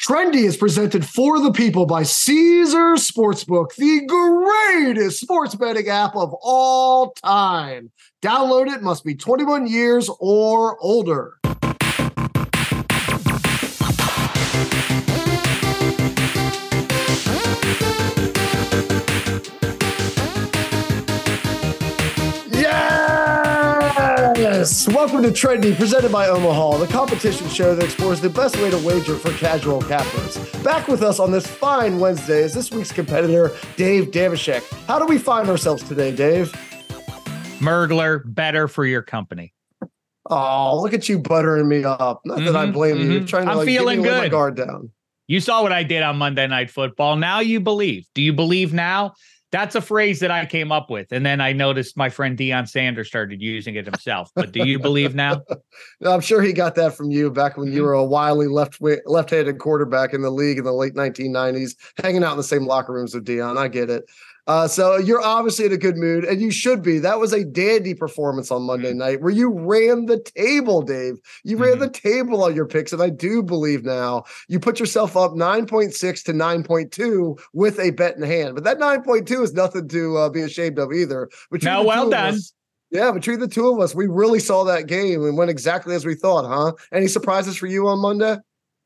Trendy is presented for the people by Caesar Sportsbook, the greatest sports betting app of all time. Download it, must be 21 years or older. Yes! Welcome to Trendy, presented by Omaha, the competition show that explores the best way to wager for casual cappers. Back with us on this fine Wednesday is this week's competitor, Dave Dameshek. How do we find ourselves today, Dave? Mergler, better for your company. Oh, look at you buttering me up. Not that I blame you. You're trying to I'm feeling get me good. Let my guard down. You saw what I did on Monday Night Football. Now you believe. Do you believe now? That's a phrase that I came up with. And then I noticed my friend Deion Sanders started using it himself. But do you believe now? I'm sure he got that from you back when you were a wily left-handed quarterback in the league in the late 1990s, hanging out in the same locker rooms with Deion. I get it. So you're obviously in a good mood, and you should be. That was a dandy performance on Monday night where you ran the table, Dave. You ran the table on your picks, and I do believe now you put yourself up 9.6 to 9.2 with a bet in hand. But that 9.2 is nothing to be ashamed of either. No, well done. Yeah, between the two of us, we really saw that game and went exactly as we thought, huh? Any surprises for you on Monday?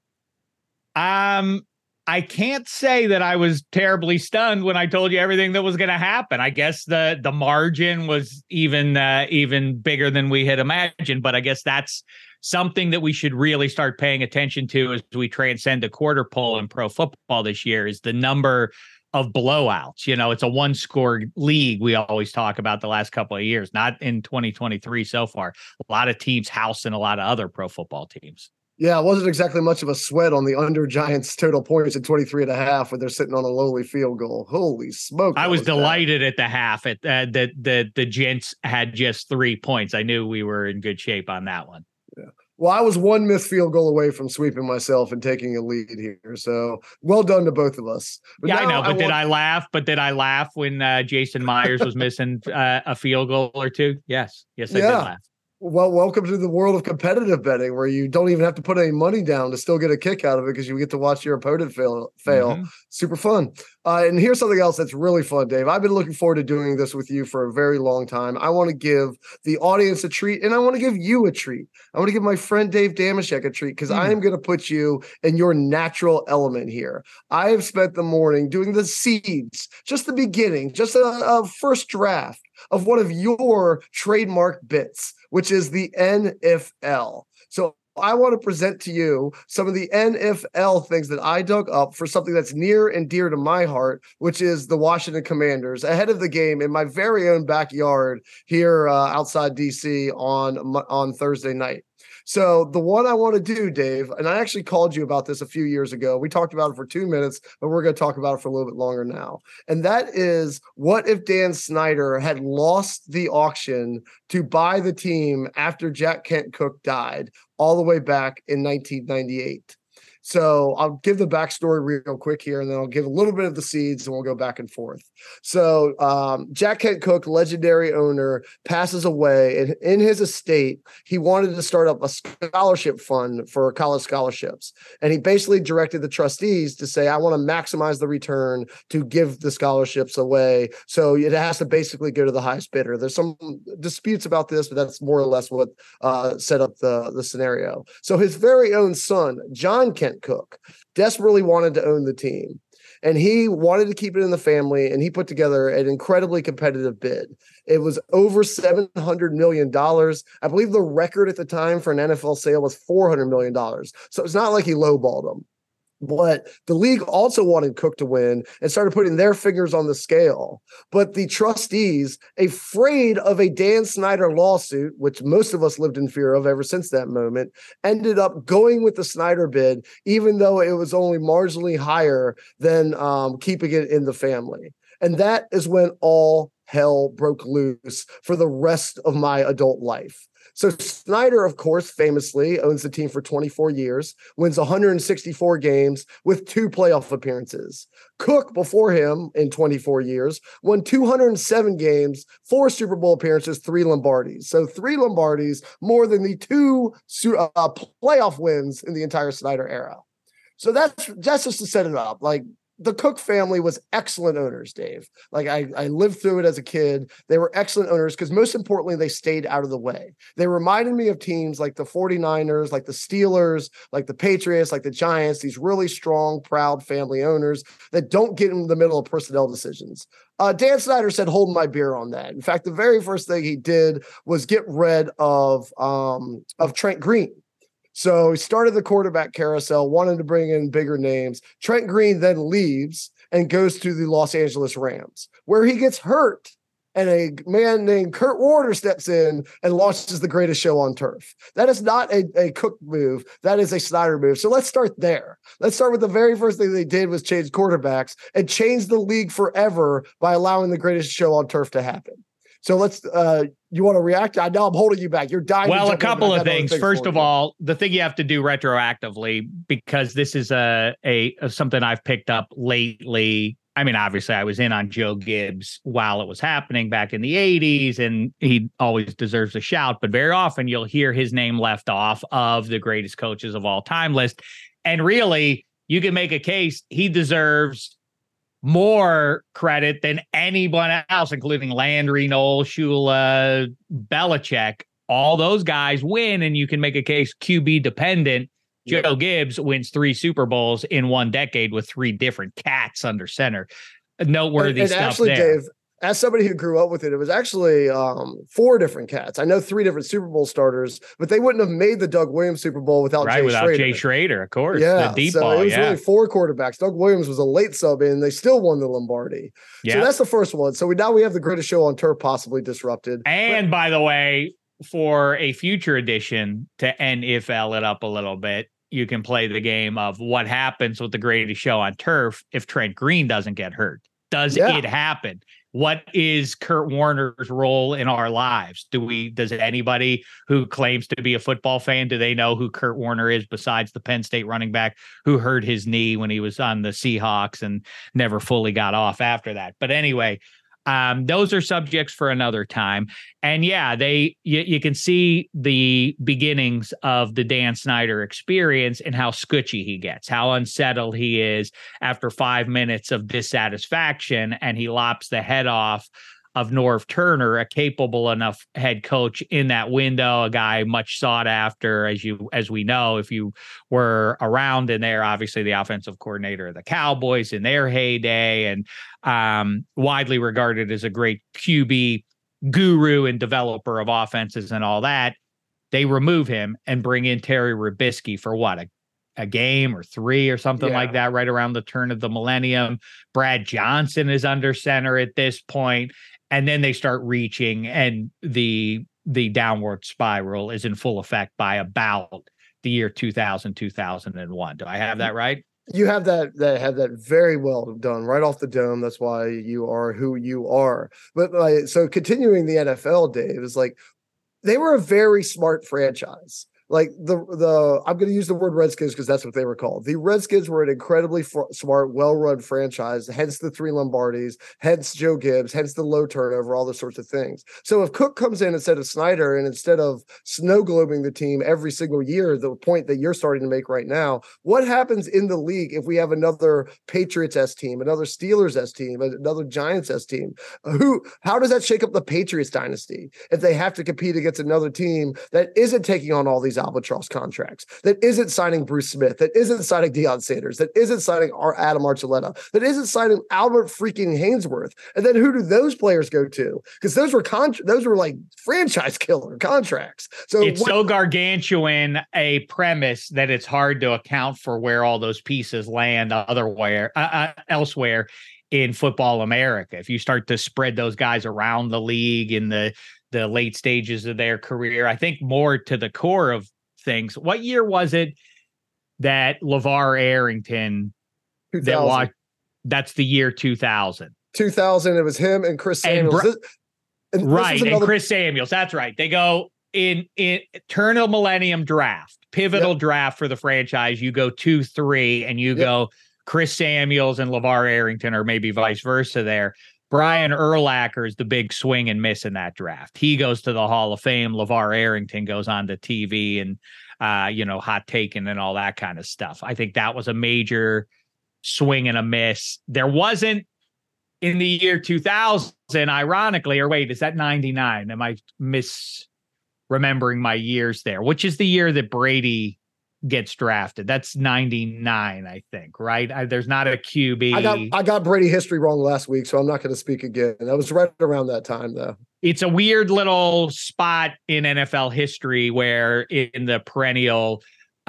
I can't say that I was terribly stunned when I told you everything that was going to happen. I guess the margin was even bigger than we had imagined, but I guess that's something that we should really start paying attention to as we transcend a quarter pole in pro football this year is the number of blowouts. You know, it's a one-score league we always talk about the last couple of years, not in 2023 so far. A lot of teams housing a lot of other pro football teams. Yeah, it wasn't exactly much of a sweat on the under Giants total points at 23.5 when they're sitting on a lowly field goal. Holy smoke. I was delighted at the half that the Gents had just 3 points. I knew we were in good shape on that one. Yeah. Well, I was one missed field goal away from sweeping myself and taking a lead here. So well done to both of us. But yeah, I know. But did I laugh? But did I laugh when Jason Myers was missing a field goal or two? Yes. Yes, I did laugh. Well, welcome to the world of competitive betting where you don't even have to put any money down to still get a kick out of it because you get to watch your opponent fail. Super fun. And here's something else that's really fun, Dave. I've been looking forward to doing this with you for a very long time. I want to give the audience a treat, and I want to give you a treat. I want to give my friend Dave Dameshek a treat because I am going to put you in your natural element here. I have spent the morning doing the seeds, just the beginning, just a first draft of one of your trademark bits, which is the NFL. So I want to present to you some of the NFL things that I dug up for something that's near and dear to my heart, which is the Washington Commanders ahead of the game in my very own backyard here outside DC on Thursday night. So the one I want to do, Dave, and I actually called you about this a few years ago. We talked about it for 2 minutes, but we're going to talk about it for a little bit longer now. And that is, what if Dan Snyder had lost the auction to buy the team after Jack Kent Cooke died all the way back in 1998? So I'll give the backstory real quick here, and then I'll give a little bit of the seeds, and we'll go back and forth. So Jack Kent Cooke, legendary owner, passes away. And in his estate, he wanted to start up a scholarship fund for college scholarships. And he basically directed the trustees to say, I want to maximize the return to give the scholarships away. So it has to basically go to the highest bidder. There's some disputes about this, but that's more or less what set up the scenario. So his very own son, John Kent Cooke, desperately wanted to own the team, and he wanted to keep it in the family, and he put together an incredibly competitive bid. It was over $700 million. I believe the record at the time for an NFL sale was $400 million. So it's not like he lowballed them. But the league also wanted Cooke to win and started putting their fingers on the scale. But the trustees, afraid of a Dan Snyder lawsuit, which most of us lived in fear of ever since that moment, ended up going with the Snyder bid, even though it was only marginally higher than keeping it in the family. And that is when all hell broke loose for the rest of my adult life. So Snyder, of course, famously owns the team for 24 years, wins 164 games with 2 playoff appearances. Cooke, before him in 24 years, won 207 games, 4 Super Bowl appearances, 3 Lombardis. So 3 Lombardis, more than the 2 playoff wins in the entire Snyder era. So that's just to set it up. Like, the Cook family was excellent owners, Dave. Like, I lived through it as a kid. They were excellent owners because, most importantly, they stayed out of the way. They reminded me of teams like the 49ers, like the Steelers, like the Patriots, like the Giants, these really strong, proud family owners that don't get in the middle of personnel decisions. Dan Snyder said, hold my beer on that. In fact, the very first thing he did was get rid of Trent Green. So he started the quarterback carousel, wanted to bring in bigger names. Trent Green then leaves and goes to the Los Angeles Rams, where he gets hurt. And a man named Kurt Warner steps in and launches the greatest show on turf. That is not a Cook move. That is a Snyder move. So let's start there. Let's start with the very first thing they did was change quarterbacks and change the league forever by allowing the greatest show on turf to happen. So let's, you want to react? I know I'm holding you back. You're dying. Well, a couple of things. First of all, the thing you have to do retroactively, because this is something I've picked up lately. I mean, obviously I was in on Joe Gibbs while it was happening back in the 80s, and he always deserves a shout, but very often you'll hear his name left off of the greatest coaches of all time list. And really, you can make a case he deserves more credit than anyone else, including Landry, Noel, Shula, Belichick. All those guys win, and you can make a case QB dependent. Joe Gibbs wins 3 Super Bowls in 1 decade with 3 different cats under center. Noteworthy and stuff actually, there. Dave, as somebody who grew up with it, it was actually 4 different cats. I know 3 different Super Bowl starters, but they wouldn't have made the Doug Williams Super Bowl without Jay Schrader, of course. Yeah, the deep so ball, it was really 4 quarterbacks. Doug Williams was a late sub in. They still won the Lombardi. Yeah. So that's the first one. So now we have the greatest show on turf possibly disrupted. And by the way, for a future edition to NFL it up a little bit, you can play the game of what happens with the greatest show on turf if Trent Green doesn't get hurt. Does it happen? What is Kurt Warner's role in our lives? Does anybody who claims to be a football fan, do they know who Kurt Warner is besides the Penn State running back who hurt his knee when he was on the Seahawks and never fully got off after that? But anyway, those are subjects for another time. And yeah, you can see the beginnings of the Dan Snyder experience and how scutchy he gets, how unsettled he is after 5 minutes of dissatisfaction, and he lops the head off of Norv Turner, a capable enough head coach in that window, a guy much sought after, as we know, if you were around in there, obviously the offensive coordinator of the Cowboys in their heyday, and widely regarded as a great QB guru and developer of offenses and all that. They remove him and bring in Terry Robisky for what, a game or 3 or something like that, right around the turn of the millennium. Brad Johnson is under center at this point. And then they start reaching, and the downward spiral is in full effect by about the year 2000, 2001. Do I have that right? You have that very well done right off the dome. That's why you are who you are. But so continuing the NFL, Dave, is like they were a very smart franchise. Like I'm going to use the word Redskins because that's what they were called. The Redskins were an incredibly smart, well-run franchise, hence the 3 Lombardis, hence Joe Gibbs, hence the low turnover, all those sorts of things. So if Cook comes in instead of Snyder, and instead of snow globing the team every single year, the point that you're starting to make right now, what happens in the league if we have another Patriots-esque team, another Steelers-esque team, another Giants-esque team? How does that shake up the Patriots dynasty if they have to compete against another team that isn't taking on all these albatross contracts, that isn't signing Bruce Smith, that isn't signing Deion Sanders, that isn't signing Adam Archuleta, that isn't signing Albert freaking Hainsworth? And then who do those players go to? Because those were like franchise killer contracts. So it's so gargantuan a premise that it's hard to account for where all those pieces land elsewhere in football America. If you start to spread those guys around the league in the late stages of their career, I think more to the core of things. What year was it that LeVar Arrington, that's the year 2000. 2000, it was him and Chris Samuels. And Chris Samuels, that's right. They go in turn of millennium draft, pivotal draft for the franchise. You go 2-3 and you go Chris Samuels and LeVar Arrington, or maybe vice versa there. Brian Urlacher is the big swing and miss in that draft. He goes to the Hall of Fame. LeVar Arrington goes on to TV and hot taken and all that kind of stuff. I think that was a major swing and a miss. There wasn't in the year 2000, ironically, or wait, is that 99? Am I misremembering my years there? Which is the year that Brady gets drafted? That's 99, I think, right? There's not a QB. I got Brady history wrong last week, so I'm not going to speak again. That was right around that time, though. It's a weird little spot in NFL history where in the perennial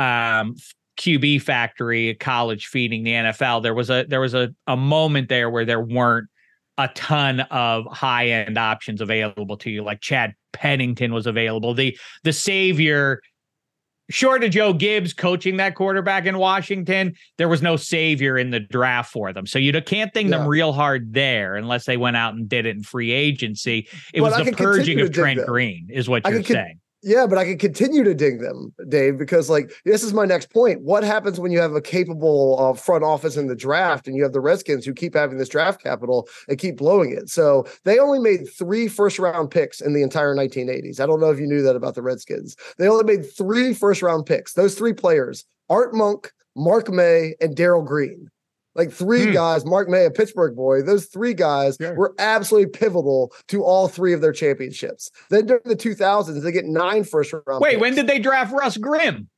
QB factory at college feeding the NFL, there was a moment there where there weren't a ton of high end options available to you. Like Chad Pennington was available. The savior, short of Joe Gibbs coaching that quarterback in Washington, there was no savior in the draft for them. So you can't ding them real hard there unless they went out and did it in free agency. It was the purging of Trent Green is what you're saying. Yeah, but I can continue to dig them, Dave, because this is my next point. What happens when you have a capable front office in the draft and you have the Redskins who keep having this draft capital and keep blowing it? So they only made 3 first-round picks in the entire 1980s. I don't know if you knew that about the Redskins. They only made 3 first-round picks. Those 3 players, Art Monk, Mark May, and Darrell Green. Like 3 guys, Mark May, a Pittsburgh boy, those 3 guys were absolutely pivotal to all 3 of their championships. Then during the 2000s, they get 9 first-round Wait, picks. when did they draft Russ Grimm?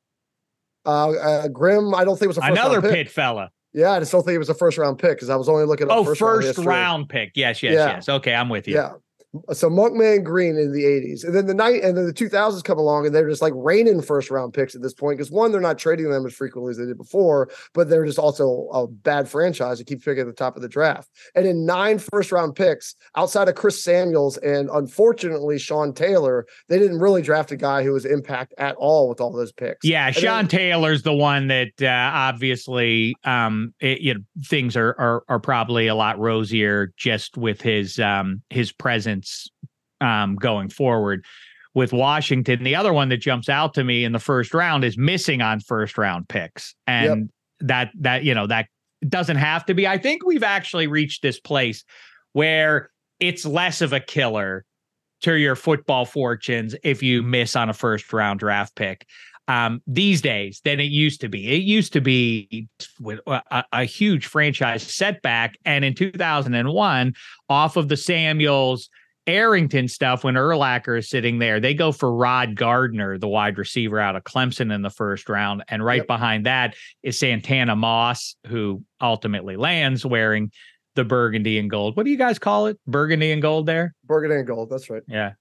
Grimm, I don't think it was a first-round pick. Another Pitt fella. Yeah, I just don't think it was a first-round pick because I was only looking at first-round pick. Yes. Okay, I'm with you. Yeah. So Monk, May, and Green in the 80s. And then the 2000s come along and they're just like raining first round picks at this point. Because one, they're not trading them as frequently as they did before, but they're just also a bad franchise that keeps picking at the top of the draft. And in 9 first round picks, outside of Chris Samuels and unfortunately Sean Taylor, they didn't really draft a guy who was impact at all with all those picks. Yeah, Sean Taylor's the one that obviously things are probably a lot rosier just with his presence going forward with Washington. The other one that jumps out to me in the first round is missing on first round picks. And that doesn't have to be. I think we've actually reached this place where it's less of a killer to your football fortunes if you miss on a first round draft pick these days than it used to be. It used to be with a huge franchise setback. And in 2001, off of the Samuels Arrington stuff, when Urlacher is sitting there, they go for Rod Gardner, the wide receiver out of Clemson in the first round. And right behind that is Santana Moss, who ultimately lands wearing the burgundy and gold. What do you guys call it? Burgundy and gold there? Burgundy and gold. That's right. Yeah.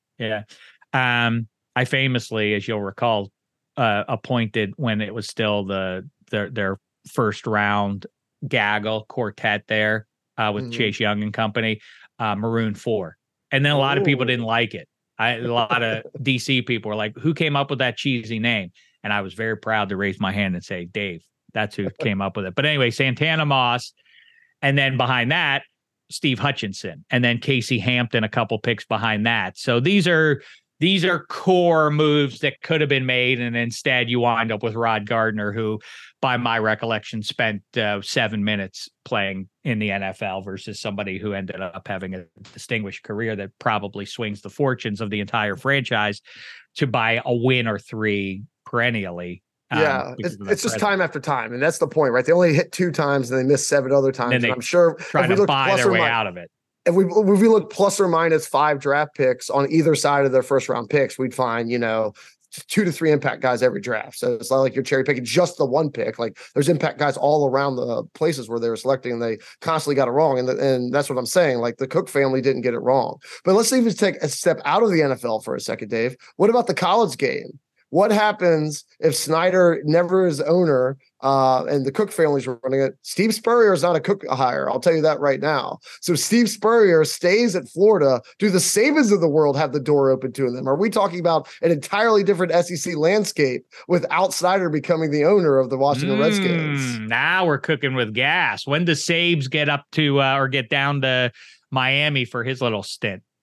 I famously, as you'll recall, appointed when it was still their first round gaggle quartet there with Chase Young and company, Maroon 4. And then a lot of people didn't like it. A lot of DC people were like, who came up with that cheesy name? And I was very proud to raise my hand and say, Dave, that's who came up with it. But anyway, Santana Moss. And then behind that, Steve Hutchinson. And then Casey Hampton, a couple picks behind that. So these are core moves that could have been made. And instead you wind up with Rod Gardner, who by my recollection spent 7 minutes playing in the NFL versus somebody who ended up having a distinguished career that probably swings the fortunes of the entire franchise to buy a win or 3 perennially. It's just time after time. And that's the point, right? They only hit 2 times and they missed 7 other times. And I'm sure try to buy their way out of it. If we look plus or minus 5 draft picks on either side of their first round picks, we'd find, 2 to 3 impact guys every draft. So it's not like you're cherry picking just the one pick. Like there's impact guys all around the places where they were selecting and they constantly got it wrong. And that's what I'm saying. Like the Cook family didn't get it wrong. But let's even take a step out of the NFL for a second, Dave. What about the college game? What happens if Snyder never is owner and the Cook family's running it? Steve Spurrier is not a Cook hire. I'll tell you that right now. So Steve Spurrier stays at Florida. Do the Sabans of the world have the door open to them? Are we talking about an entirely different SEC landscape without Snyder becoming the owner of the Washington Redskins? Now we're cooking with gas. When does Sabes get up to or get down to Miami for his little stint?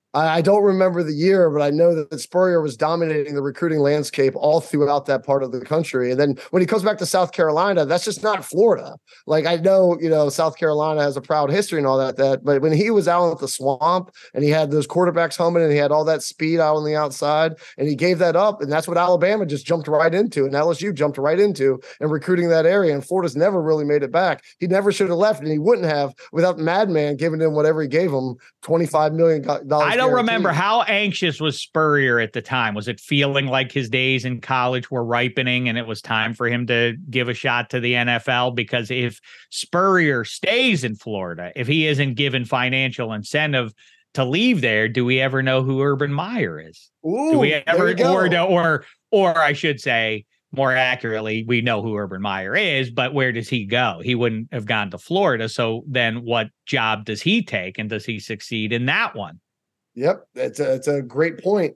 I don't remember the year, but I know that Spurrier was dominating the recruiting landscape all throughout that part of the country. And then when he comes back to South Carolina, that's just not Florida. Like, I know, South Carolina has a proud history and all that, but when he was out at the Swamp and he had those quarterbacks humming and he had all that speed out on the outside and he gave that up, and that's what Alabama just jumped right into and LSU jumped right into and recruiting that area. And Florida's never really made it back. He never should have left, and he wouldn't have without Madman giving him whatever he gave him, $25 million. I don't remember how anxious was Spurrier at the time. Was it feeling like his days in college were ripening and it was time for him to give a shot to the NFL? Because if Spurrier stays in Florida, if he isn't given financial incentive to leave there, do we ever know who Urban Meyer is? Ooh, do we ever, or I should say, more accurately, we know who Urban Meyer is, but where does he go? He wouldn't have gone to Florida. So then what job does he take, and does he succeed in that one? Yep, it's a great point.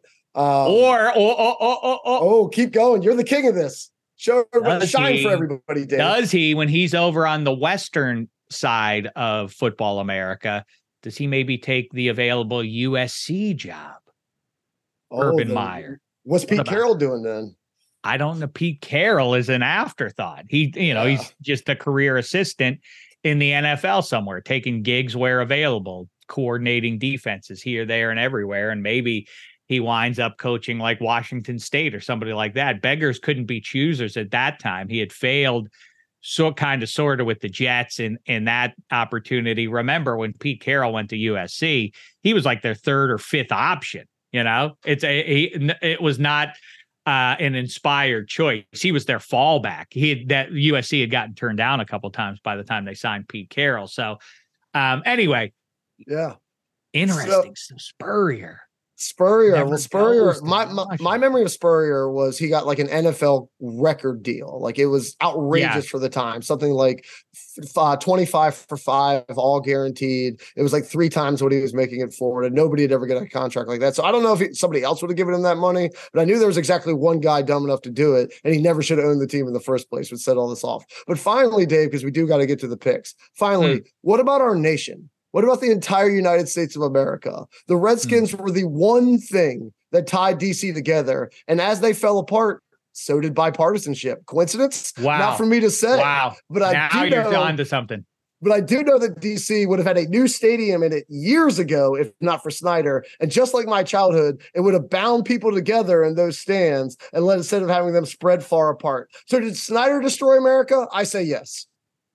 Keep going. You're the king of this. Show everybody, shine for everybody, Dave. Does he, when he's over on the western side of football America, does he maybe take the available USC job? Urban Meyer. What's Pete Carroll doing then? I don't know. Pete Carroll is an afterthought. He's just a career assistant in the NFL somewhere, taking gigs where available, coordinating defenses here, there, and everywhere. And maybe he winds up coaching like Washington State or somebody like that. Beggars couldn't be choosers at that time. He had failed sort of with the Jets in that opportunity. Remember when Pete Carroll went to USC, he was like their third or fifth option. It was not an inspired choice. He was their fallback. That USC had gotten turned down a couple of times by the time they signed Pete Carroll. So anyway, yeah, interesting. So Spurrier. Well, Spurrier, my memory of Spurrier was he got like an NFL record deal. Like, it was outrageous for the time. Something like 25 for 5, all guaranteed. It was like 3 times what he was making at Florida. Nobody had ever got a contract like that. So I don't know if somebody else would have given him that money, but I knew there was exactly one guy dumb enough to do it, and he never should have owned the team in the first place, which set all this off. But finally, Dave, because we do got to get to the picks. Finally, what about our nation? What about the entire United States of America? The Redskins were the one thing that tied DC together. And as they fell apart, so did bipartisanship. Coincidence? Wow. Not for me to say. Wow. But now you're on to something. But I do know that DC would have had a new stadium in it years ago, if not for Snyder. And just like my childhood, it would have bound people together in those stands and instead of having them spread far apart. So did Snyder destroy America? I say yes.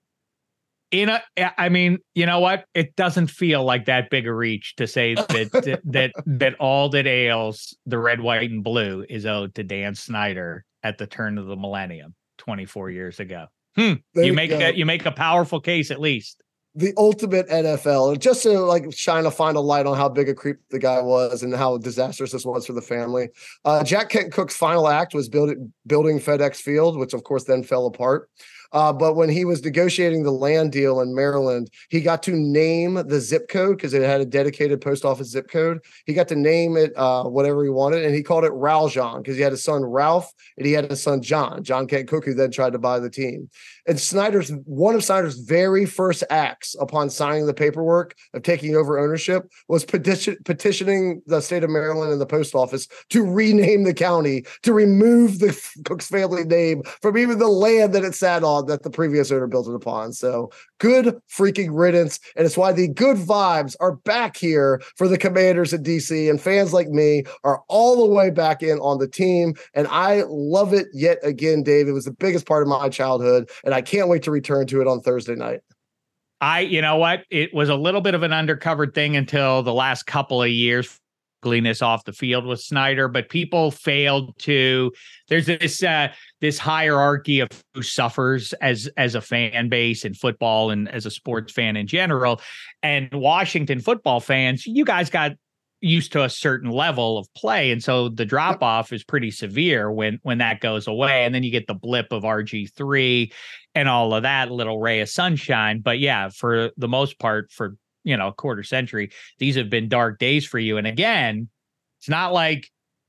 I mean, you know what? It doesn't feel like that big a reach to say that all that ails the red, white, and blue is owed to Dan Snyder at the turn of the millennium, 24 years ago. You make a powerful case, at least. The ultimate NFL, just to shine a final light on how big a creep the guy was and how disastrous this was for the family. Jack Kent Cooke's final act was building FedEx Field, which of course then fell apart. But when he was negotiating the land deal in Maryland, he got to name the zip code because it had a dedicated post office zip code. He got to name it whatever he wanted, and he called it Raljon because he had a son Ralph and he had a son John Kent Cooke, who then tried to buy the team. And one of Snyder's very first acts upon signing the paperwork of taking over ownership was petitioning the state of Maryland and the post office to rename the county, to remove the Cooks family name from even the land that it sat on that the previous owner built it upon. So good freaking riddance. And it's why the good vibes are back here for the Commanders at DC, and fans like me are all the way back in on the team. And I love it yet again, Dave. It was the biggest part of my childhood, and I can't wait to return to it on Thursday night. You know what? It was a little bit of an undercovered thing until the last couple of years. Ugliness off the field with Snyder, but people failed to. There's this hierarchy of who suffers as a fan base in football and as a sports fan in general. And Washington football fans, you guys got used to a certain level of play, and so the drop off is pretty severe when that goes away, and then you get the blip of RG3 and all of that little ray of sunshine. But yeah, for the most part, for a quarter century, these have been dark days for you. And again, it's not like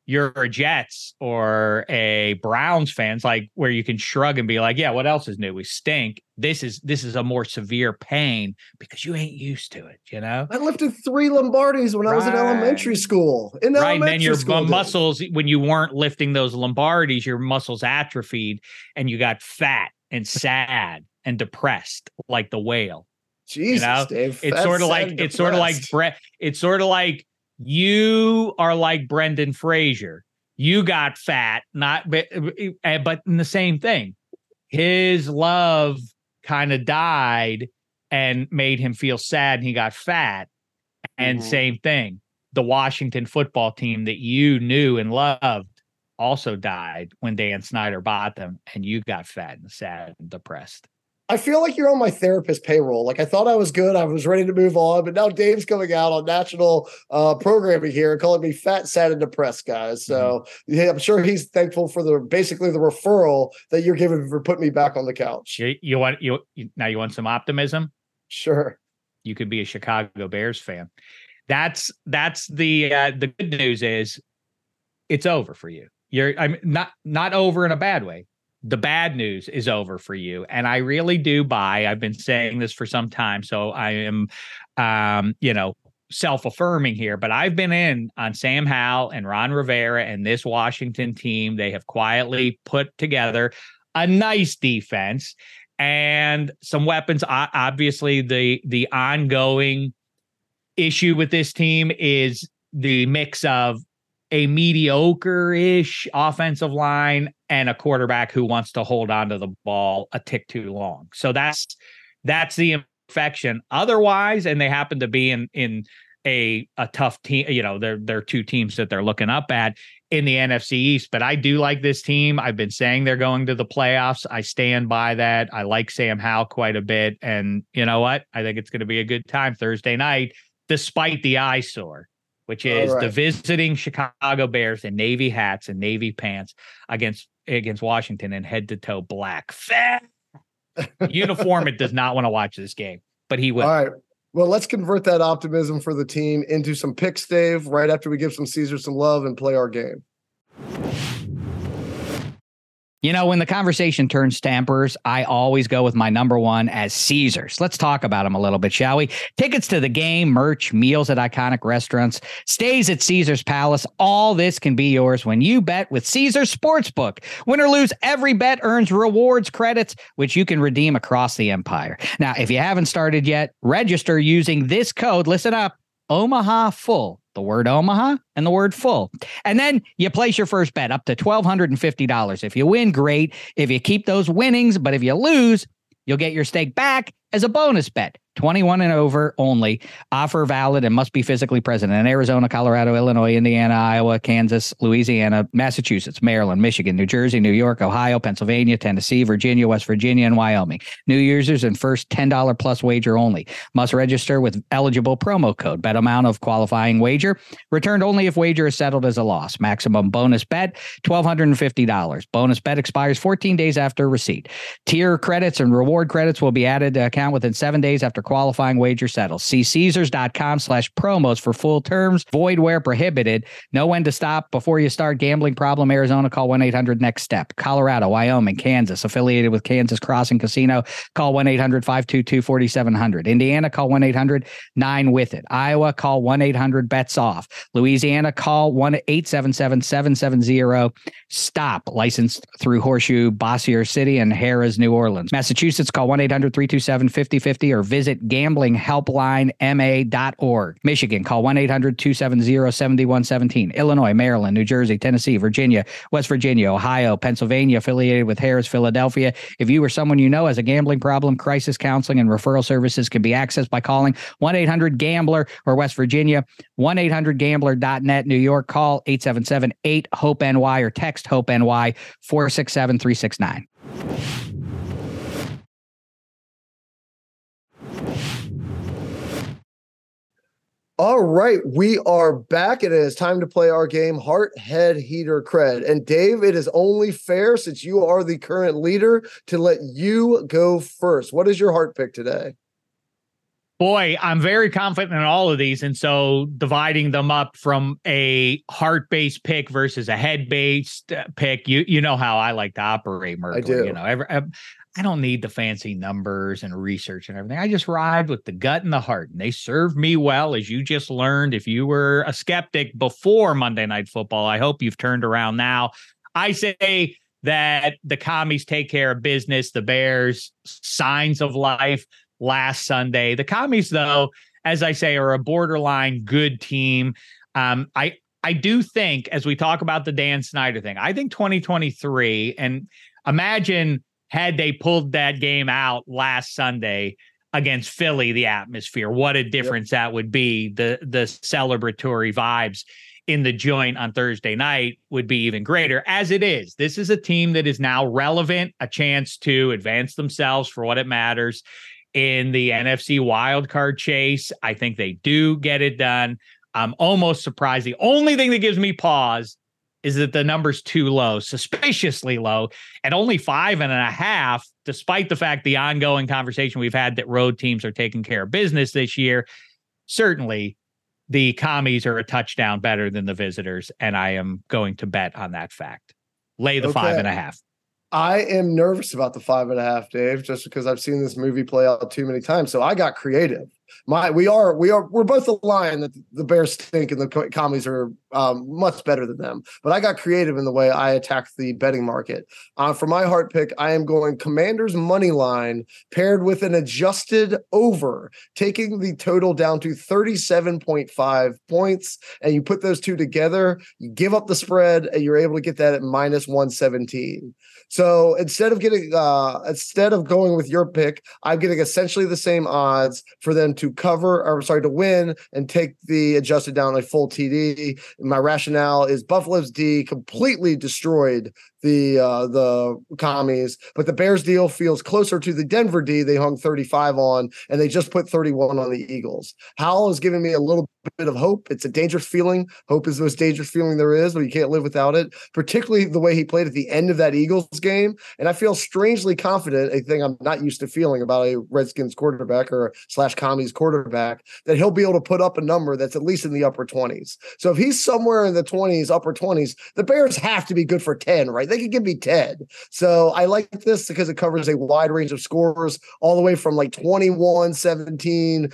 you're a Jets or a Browns fans, like where you can shrug and be like, yeah, what else is new? We stink. This is a more severe pain because you ain't used to it, you know? I lifted 3 Lombardis when I was in elementary school. And then your muscles, when you weren't lifting those Lombardis, your muscles atrophied and you got fat and sad and depressed like the whale. Jesus, you know? Dave. It's sort of like you are like Brendan Fraser. You got fat, but in the same thing, his love kind of died and made him feel sad, and he got fat. And same thing, the Washington football team that you knew and loved also died when Dan Snyder bought them, and you got fat and sad and depressed. I feel like you're on my therapist payroll. Like, I thought I was good. I was ready to move on, but now Dave's coming out on national programming here and calling me fat, sad, and depressed, guys. So yeah, I'm sure he's thankful for the referral that you're giving for putting me back on the couch. You want some optimism? Sure. You could be a Chicago Bears fan. That's the good news is it's over for you. Not over in a bad way. The bad news is over for you. And I really do I've been saying this for some time, so I am, self-affirming here, but I've been in on Sam Howell and Ron Rivera and this Washington team. They have quietly put together a nice defense and some weapons. Obviously, the ongoing issue with this team is the mix of a mediocre-ish offensive line and a quarterback who wants to hold on to the ball a tick too long. So that's the infection. Otherwise, and they happen to be in a tough team, they're 2 teams that they're looking up at in the NFC East. But I do like this team. I've been saying they're going to the playoffs. I stand by that. I like Sam Howell quite a bit. And you know what? I think it's going to be a good time Thursday night, despite the eyesore, which is the visiting Chicago Bears in Navy hats and Navy pants against Washington in head-to-toe black. Uniform, it does not want to watch this game, but he will. All right. Well, let's convert that optimism for the team into some picks, Dave, right after we give some Caesar some love and play our game. When the conversation turns Stampers, I always go with my number one as Caesars. Let's talk about them a little bit, shall we? Tickets to the game, merch, meals at iconic restaurants, stays at Caesars Palace. All this can be yours when you bet with Caesars Sportsbook. Win or lose, every bet earns rewards credits, which you can redeem across the empire. Now, if you haven't started yet, register using this code. Listen up. Omaha Full, the word Omaha and the word full. And then you place your first bet up to $1,250. If you win, great. If you keep those winnings, but if you lose, you'll get your stake back as a bonus bet. 21 and over only. Offer valid and must be physically present in Arizona, Colorado, Illinois, Indiana, Iowa, Kansas, Louisiana, Massachusetts, Maryland, Michigan, New Jersey, New York, Ohio, Pennsylvania, Tennessee, Virginia, West Virginia, and Wyoming. New users and first $10 plus wager only. Must register with eligible promo code. Bet amount of qualifying wager. Returned only if wager is settled as a loss. Maximum bonus bet, $1,250. Bonus bet expires 14 days after receipt. Tier credits and reward credits will be added to account within 7 days after qualifying wager settles. See Caesars.com/promos for full terms. Void where prohibited. Know when to stop before you start. Gambling problem, Arizona, call 1-800-NEXT-STEP. Colorado, Wyoming, Kansas, affiliated with Kansas Crossing Casino, call 1-800-522-4700. Indiana, call 1-800-9-WITH-IT. Iowa, call 1-800-BETS-OFF. Louisiana, call 1-877-770-STOP. Licensed through Horseshoe, Bossier City, and Harrah's, New Orleans. Massachusetts, call 1-800-327-5050 or visit gamblinghelplinema.org. Michigan, call 1-800-270-7117. Illinois, Maryland, New Jersey, Tennessee, Virginia, West Virginia, Ohio, Pennsylvania, affiliated with Harrah's, Philadelphia. If you or someone you know has a gambling problem, crisis counseling and referral services can be accessed by calling 1-800-GAMBLER or West Virginia, 1-800-GAMBLER.net. New York, call 877-8-HOPE-NY or text HOPE-NY 467-369. All right, we are back, and it is time to play our game, Heart, Head, Heater, Cred. And Dave, it is only fair, since you are the current leader, to let you go first. What is your heart pick today? Boy, I'm very confident in all of these. And so dividing them up from a heart-based pick versus a head-based pick, you know how I like to operate, Merkley. I do. You know, I don't need the fancy numbers and research and everything. I just ride with the gut and the heart, and they serve me well, as you just learned. If you were a skeptic before Monday Night Football, I hope you've turned around now. I say that the Commies take care of business. The Bears, signs of life last Sunday. The Commies, though, as I say, are a borderline good team. I do think, as we talk about the Dan Snyder thing, I think 2023, and imagine had they pulled that game out last Sunday against Philly, the atmosphere, what a difference that would be. The celebratory vibes in the joint on Thursday night would be even greater. As it is, this is a team that is now relevant, a chance to advance themselves for what it matters in the NFC wildcard chase. I think they do get it done. I'm almost surprised. The only thing that gives me pause is that the number's too low, suspiciously low, at only 5.5, despite the fact the ongoing conversation we've had that road teams are taking care of business this year. Certainly, the Commies are a touchdown better than the visitors, and I am going to bet on that fact. Lay the 5.5. I am nervous about the 5.5, Dave, just because I've seen this movie play out too many times. So I got creative. We're both aligned that the Bears stink and the Commies are much better than them. But I got creative in the way I attacked the betting market. For my heart pick, I am going Commanders money line paired with an adjusted over, taking the total down to 37.5 points. And you put those two together, you give up the spread, and you're able to get that at minus 117. So instead of going with your pick, I'm getting essentially the same odds for them to to win and take the adjusted down a full TD. My rationale is Buffalo's D completely destroyed the Commies, but the Bears deal feels closer to the Denver D they hung 35 on, and they just put 31 on the Eagles. Howell is giving me a little bit of hope. It's a dangerous feeling. Hope is the most dangerous feeling there is, but you can't live without it, particularly the way he played at the end of that Eagles game. And I feel strangely confident, a thing I'm not used to feeling about a Redskins quarterback or / Commies quarterback, that he'll be able to put up a number that's at least in the upper 20s. So if he's somewhere in the 20s, upper 20s, the Bears have to be good for 10, right? They could give me 10. So I like this because it covers a wide range of scores, all the way from like 21-17,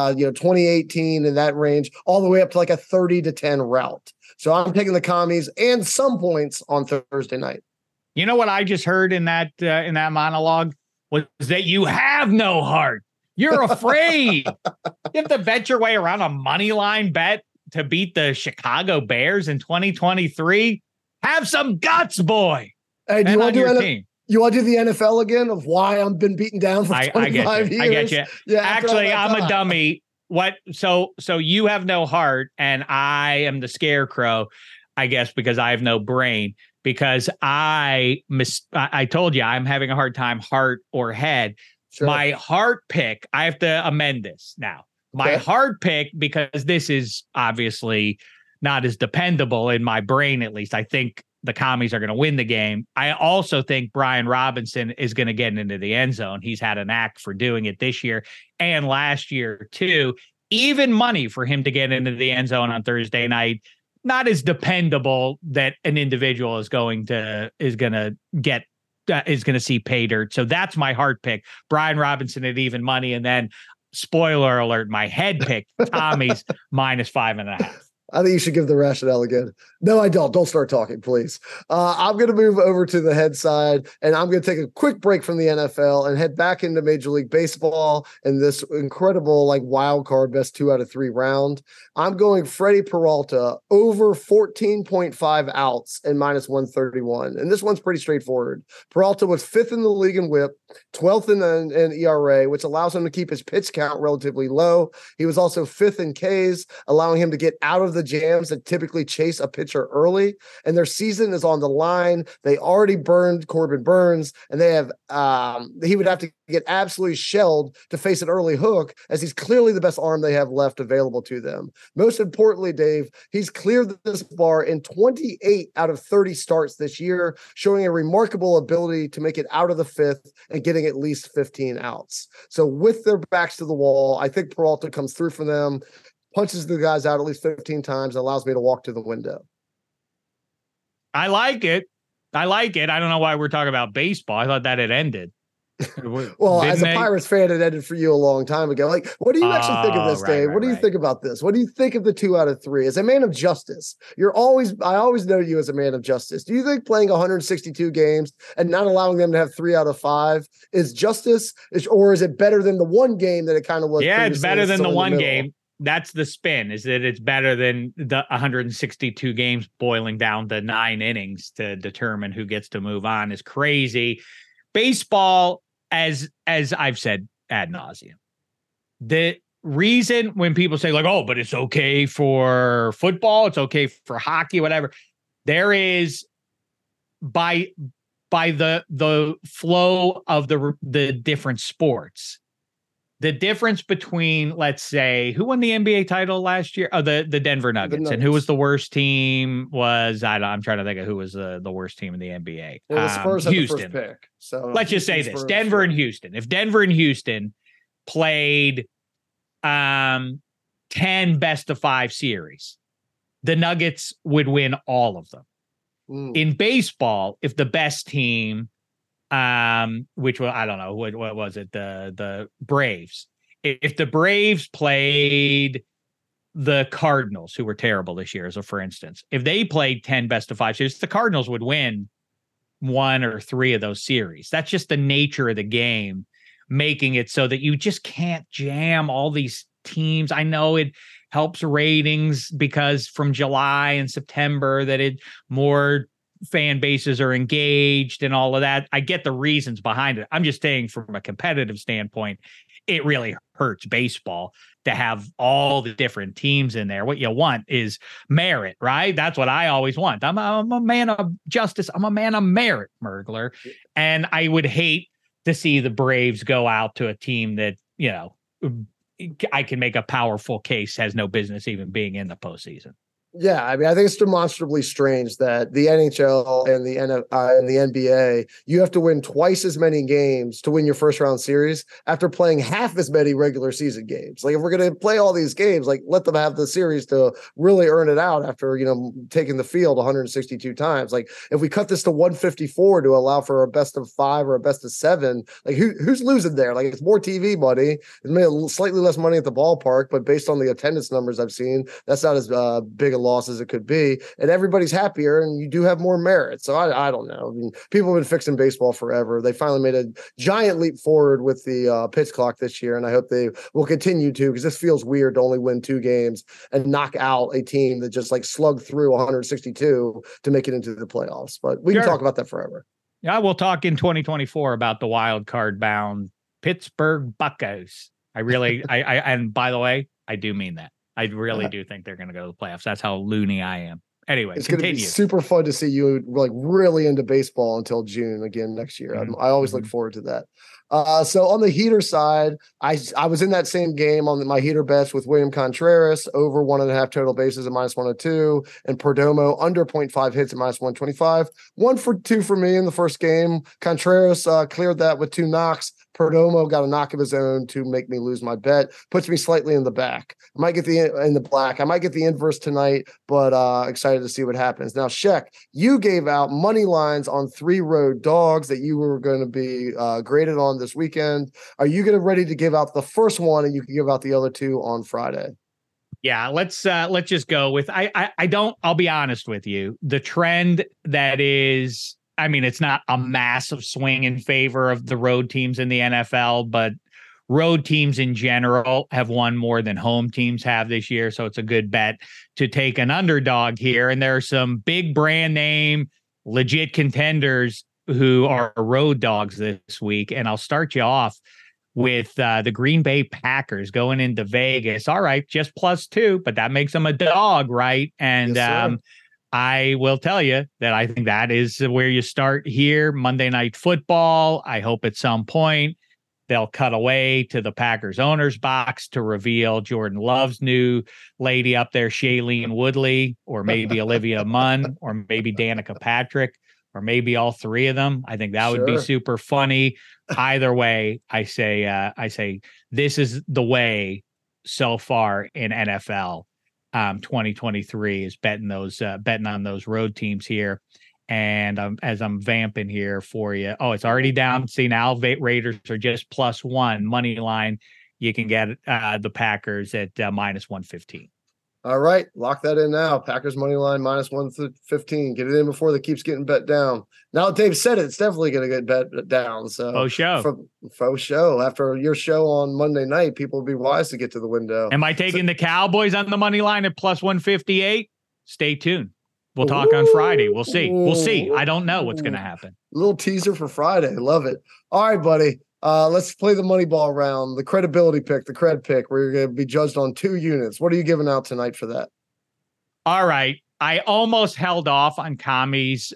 2018 in that range, all the way up to like a 30-10 route. So I'm taking the Commies and some points on Thursday night. You know what I just heard in that monologue was that you have no heart. You're afraid. You have to bet your way around a money line bet to beat the Chicago Bears in 2023. Have some guts, boy. Hey, do you want to do You want to do the NFL again of why I've been beaten down for 25 years? I get you. Yeah, actually, I'm a dummy. What? So you have no heart, and I am the scarecrow, I guess, because I have no brain. Because I told you I'm having a hard time, heart or head. Sure. My heart pick, I have to amend this now. My heart pick, because this is obviously not as dependable in my brain, at least. I think the Commies are going to win the game. I also think Brian Robinson is going to get into the end zone. He's had a knack for doing it this year and last year too. Even money for him to get into the end zone on Thursday night, not as dependable that an individual is going to see pay dirt. So that's my heart pick. Brian Robinson at even money. And then spoiler alert, my head pick, Tommy's minus 5.5. I think you should give the rationale again. No, I don't. Don't start talking, please. I'm going to move over to the head side, and I'm going to take a quick break from the NFL and head back into Major League Baseball and this incredible wild card best 2 out of 3 round. I'm going Freddie Peralta over 14.5 outs and minus 131. And this one's pretty straightforward. Peralta was 5th in the league in WHIP, 12th in ERA, which allows him to keep his pitch count relatively low. He was also 5th in Ks, allowing him to get out of the the jams that typically chase a pitcher early, and their season is on the line. They already burned Corbin Burns, and they have he would have to get absolutely shelled to face an early hook, as he's clearly the best arm they have left available to them. Most importantly, Dave, he's cleared this bar in 28 out of 30 starts this year, showing a remarkable ability to make it out of the fifth and getting at least 15 outs. So with their backs to the wall, I think Peralta comes through for them, punches the guys out at least 15 times, and allows me to walk to the window. I like it. I don't know why we're talking about baseball. I thought that had ended. Well, as a Pirates fan, it ended for you a long time ago. Like, what do you actually think of this, Dave? What do you think about this? What do you think of the 2 out of 3? As a man of justice, I always know you as a man of justice. Do you think playing 162 games and not allowing them to have 3 out of 5 is justice, or is it better than the one game that it kind of was? Yeah, it's better than the one game. That's the spin, is that it's better than the 162 games boiling down to 9 innings to determine who gets to move on is crazy. Baseball, as I've said ad nauseum, the reason when people say like, oh, but it's okay for football, it's okay for hockey, whatever, there is by the flow of the different sports. The difference between, let's say, who won the NBA title last year? Oh, the Denver Nuggets. And who was the worst team? I'm trying to think of who was the worst team in the NBA. Well, the Spurs had Houston. The first pick. So let's just say this: Denver and Houston. If Denver and Houston played 10 best of 5 series, the Nuggets would win all of them. In baseball, if the best team, which I don't know, what was it? The Braves. If the Braves played the Cardinals, who were terrible this year, so for instance, if they played 10 best of 5 series, the Cardinals would win 1 or 3 of those series. That's just the nature of the game, making it so that you just can't jam all these teams. I know it helps ratings because from July and September more fan bases are engaged and all of that. I get the reasons behind it. I'm just saying from a competitive standpoint, it really hurts baseball to have all the different teams in there. What you want is merit, right? That's what I always want. I'm a man of justice. I'm a man of merit, Mergler. And I would hate to see the Braves go out to a team that, I can make a powerful case has no business even being in the postseason. Yeah, I mean, I think it's demonstrably strange that the NHL and the NBA, you have to win twice as many games to win your first round series after playing half as many regular season games. Like, if we're going to play all these games, like, let them have the series to really earn it out after, taking the field 162 times. Like, if we cut this to 154 to allow for a best of 5 or a best of 7, like, who's losing there? Like, it's more TV money. It's made slightly less money at the ballpark, but based on the attendance numbers I've seen, that's not as big a loss as it could be, and everybody's happier, and you do have more merit. So I don't know. I mean, people have been fixing baseball forever. They finally made a giant leap forward with the pitch clock this year, and I hope they will continue to, because this feels weird to only win 2 games and knock out a team that just like slugged through 162 to make it into the playoffs. But we can talk about that forever. Yeah, we'll talk in 2024 about the wild card bound Pittsburgh Buccos. And by the way, I do mean that. I really do think they're going to go to the playoffs. That's how loony I am. Anyway, it's going to be super fun to see you like really into baseball until June again next year. I always look forward to that. So on the heater side, I was in that same game on my heater bets with William Contreras over 1.5 total bases at -102, and Perdomo under 0.5 hits at -125. 1 for 2 for me in the first game. Contreras cleared that with 2 knocks. Perdomo got a knock of his own to make me lose my bet. Puts me slightly in the back. I might get in the black. I might get the inverse tonight, but excited to see what happens. Now, Sheck, you gave out money lines on 3 road dogs that you were going to be graded on this weekend. Are you ready to give out the first one, and you can give out the other 2 on Friday? Yeah, let's just go with I'll be honest with you. The trend that is, I mean, it's not a massive swing in favor of the road teams in the NFL, but road teams in general have won more than home teams have this year. So it's a good bet to take an underdog here. And there are some big brand name, legit contenders who are road dogs this week. And I'll start you off with the Green Bay Packers going into Vegas. All right, just +2, but that makes them a dog, right? And Yes, I will tell you that I think that is where you start here. Monday Night Football. I hope at some point they'll cut away to the Packers owner's box to reveal Jordan Love's new lady up there, Shailene Woodley, or maybe Olivia Munn, or maybe Danica Patrick, or maybe all three of them. I think that would be super funny. Either way, I say this is the way so far in NFL 2023 is betting on those road teams here. And as I'm vamping here for you, it's already down. See, now Raiders are just +1 money line. You can get the Packers at -115. All right, lock that in now. Packers money line -115. Get it in before that keeps getting bet down. Now that Dave said it, it's definitely going to get bet down. So faux show. After your show on Monday night, people will be wise to get to the window. Am I taking the Cowboys on the money line at +158? Stay tuned. We'll talk on Friday. We'll see. We'll see. I don't know what's going to happen. Little teaser for Friday. Love it. All right, buddy. Let's play the money ball round, the credibility pick, the cred pick, where you're going to be judged on 2 units. What are you giving out tonight for that? All right. I almost held off on commies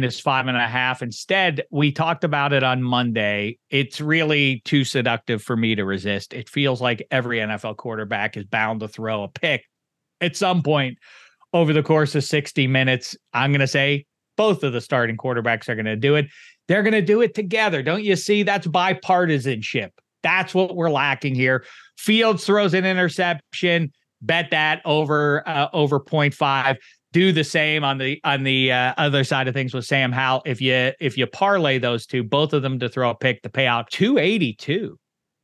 -5.5. Instead, we talked about it on Monday. It's really too seductive for me to resist. It feels like every NFL quarterback is bound to throw a pick at some point over the course of 60 minutes. I'm going to say both of the starting quarterbacks are going to do it. They're going to do it together. Don't you see? That's bipartisanship. That's what we're lacking here. Fields throws an interception. Bet that over 0.5. Do the same on the other side of things with Sam Howell. If you parlay those two, both of them to throw a pick, to pay out 282.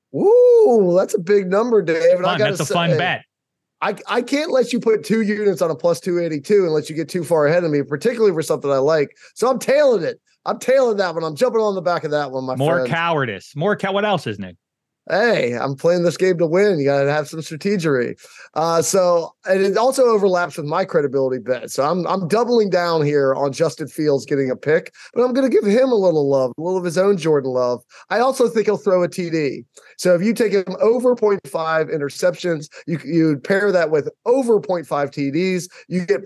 Ooh, that's a big number, Dave. That's a fun bet. I can't let you put 2 units on a +282 and let you get too far ahead of me, particularly for something I like. So I'm tailing it. I'm tailing that one. I'm jumping on the back of that one, my friend. More cowardice. What else is new? Hey, I'm playing this game to win. You got to have some strategery. So and it also overlaps with my credibility bet. So I'm doubling down here on Justin Fields getting a pick, but I'm going to give him a little love, a little of his own Jordan love. I also think he'll throw a TD. So if you take him over 0.5 interceptions, you pair that with over 0.5 TDs, you get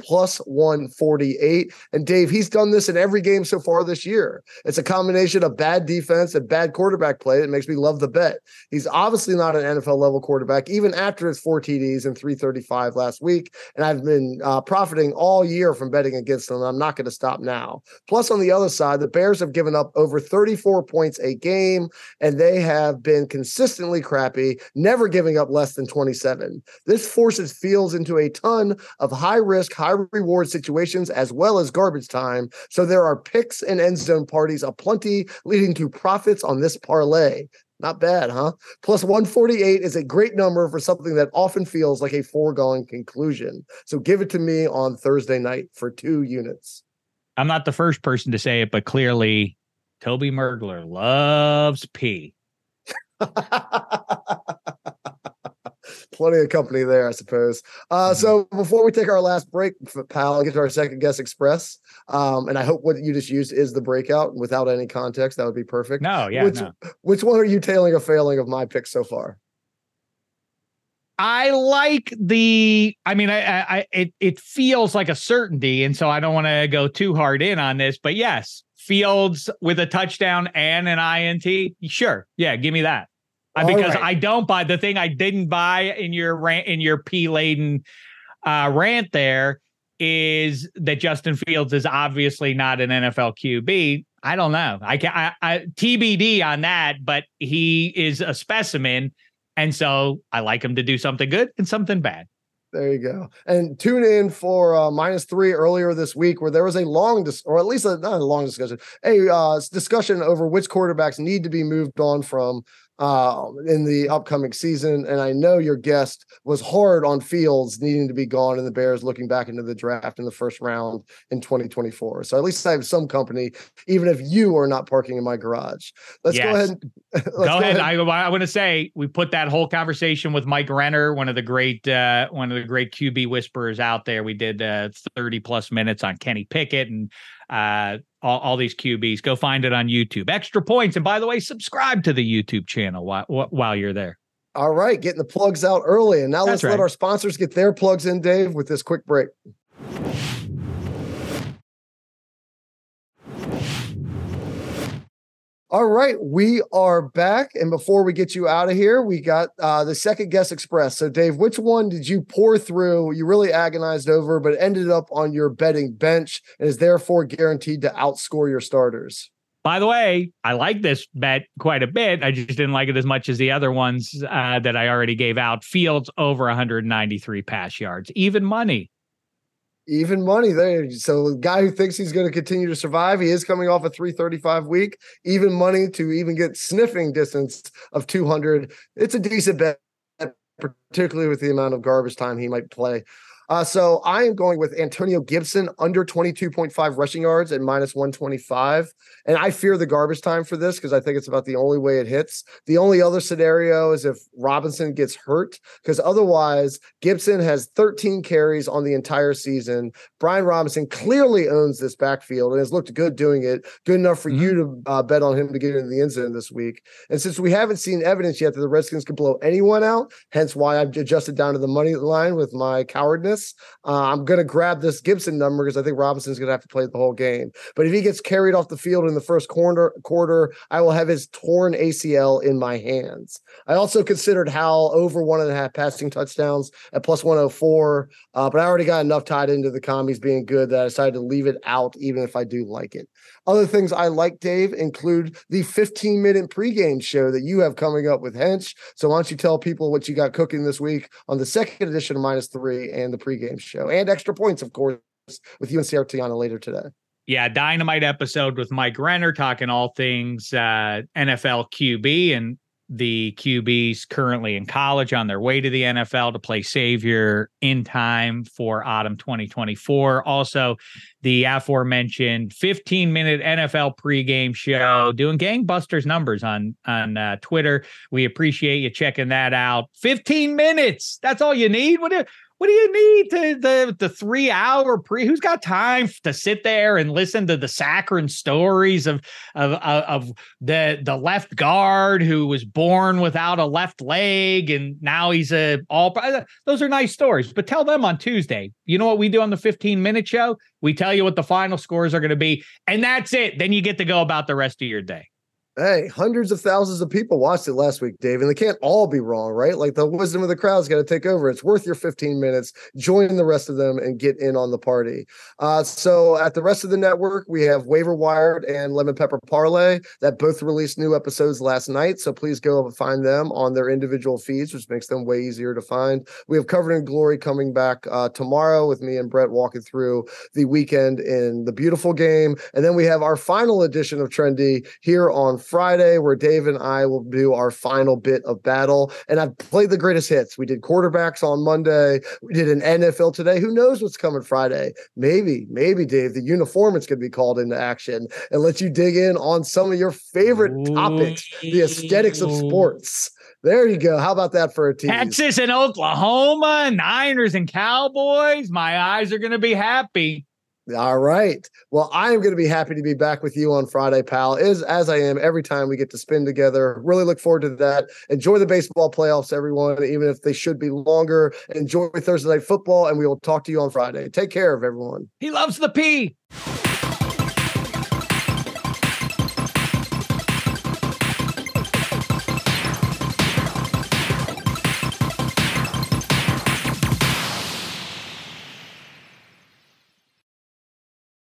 +148. And Dave, he's done this in every game so far this year. It's a combination of bad defense and bad quarterback play that makes me love the bet. He's obviously not an NFL level quarterback, even after his 4 TDs and 335 last week. And I've been profiting all year from betting against him. I'm not going to stop now. Plus, on the other side, the Bears have given up over 34 points a game, and they have been consistently crappy, never giving up less than 27. This forces Fields into a ton of high risk, high reward situations, as well as garbage time. So there are picks and end zone parties aplenty, leading to profits on this parlay. Not bad, huh? +148 is a great number for something that often feels like a foregone conclusion. So give it to me on Thursday night for 2 units. I'm not the first person to say it, but clearly Toby Mergler loves pee. Plenty of company there, I suppose. So before we take our last break, pal, and get to our second guess express, and I hope what you just used is the breakout without any context. That would be perfect. Which one are you tailing or failing of my picks so far? I like it feels like a certainty, and so I don't want to go too hard in on this, but yes, Fields with a touchdown and an INT. Sure. Yeah, give me that. Because I don't buy the thing I didn't buy in your P-laden rant there is that Justin Fields is obviously not an NFL QB. I don't know. I TBD on that, but he is a specimen. And so I like him to do something good and something bad. There you go. And tune in for -3 earlier this week, where there was a long, or at least not a long discussion, discussion over which quarterbacks need to be moved on from in the upcoming season. And I know your guest was hard on Fields needing to be gone and the Bears looking back into the draft in the first round in 2024. So at least I have some company, even if you are not parking in my garage. Let's go ahead. Go ahead. I want to say we put that whole conversation with Mike Renner, one of the great QB whisperers out there. We did 30 plus minutes on Kenny Pickett and all these QBs. Go find it on YouTube. Extra Points. And by the way, subscribe to the YouTube channel while you're there. All right, getting the plugs out early. And now let's let our sponsors get their plugs in, Dave, with this quick break. All right, we are back. And before we get you out of here, we got the Second Guess Express. So, Dave, which one did you pour through? You really agonized over, but ended up on your betting bench and is therefore guaranteed to outscore your starters. By the way, I like this bet quite a bit. I just didn't like it as much as the other ones that I already gave out. Fields over 193 pass yards, even money. Even money there. So the guy who thinks he's going to continue to survive, he is coming off a 335 week. Even money to even get sniffing distance of 200. It's a decent bet, particularly with the amount of garbage time he might play. So I am going with Antonio Gibson under 22.5 rushing yards at minus 125. And I fear the garbage time for this because I think it's about the only way it hits. The only other scenario is if Robinson gets hurt, because otherwise Gibson has 13 carries on the entire season. Brian Robinson clearly owns this backfield and has looked good doing it, good enough for you to bet on him to get into the end zone this week. And since we haven't seen evidence yet that the Redskins can blow anyone out, hence why I've adjusted down to the money line with my cowardness, I'm going to grab this Gibson number because I think Robinson's going to have to play the whole game. But if he gets carried off the field in the first quarter, I will have his torn ACL in my hands. I also considered Howell over 1.5 passing touchdowns at plus 104, but I already got enough tied into the commies being good that I decided to leave it out, even if I do like it. Other things I like, Dave, include the 15-minute pregame show that you have coming up with Hench. So why don't you tell people what you got cooking this week on the second edition of -3 and the pregame show, and Extra Points, of course, with you and Sarah Tiana later today. Yeah, dynamite episode with Mike Renner talking all things NFL QB and the QBs currently in college on their way to the NFL to play savior in time for autumn 2024. Also, the aforementioned 15-minute NFL pregame show doing gangbusters numbers on Twitter. We appreciate you checking that out. 15 minutes. That's all you need. What do you need to the 3-hour who's got time to sit there and listen to the saccharine stories of the left guard who was born without a left leg and now he's those are nice stories, but tell them on Tuesday. You know what we do on the 15-minute show? We tell you what the final scores are going to be, and that's it. Then you get to go about the rest of your day. Hey, hundreds of thousands of people watched it last week, Dave, and they can't all be wrong, right? Like the wisdom of the crowd's got to take over. It's worth your 15 minutes. Join the rest of them and get in on the party. So at the rest of the network, we have Waiver Wired and Lemon Pepper Parlay that both released new episodes last night. So please go and find them on their individual feeds, which makes them way easier to find. We have Covered in Glory coming back tomorrow with me and Brett walking through the weekend in the beautiful game. And then we have our final edition of Trendy here on Friday, where Dave and I will do our final bit of battle. And I've played the greatest hits. We did quarterbacks on Monday. We did an NFL today. Who knows what's coming Friday? Maybe, Dave, the uniformants could be called into action and let you dig in on some of your favorite topics, the aesthetics of sports. There you go. How about that for a tease? Texas and Oklahoma, Niners and Cowboys. My eyes are going to be happy. All right. Well, I am going to be happy to be back with you on Friday, pal, as I am every time we get to spin together. Really look forward to that. Enjoy the baseball playoffs, everyone, even if they should be longer. Enjoy Thursday Night Football, and we will talk to you on Friday. Take care of everyone. He loves the P.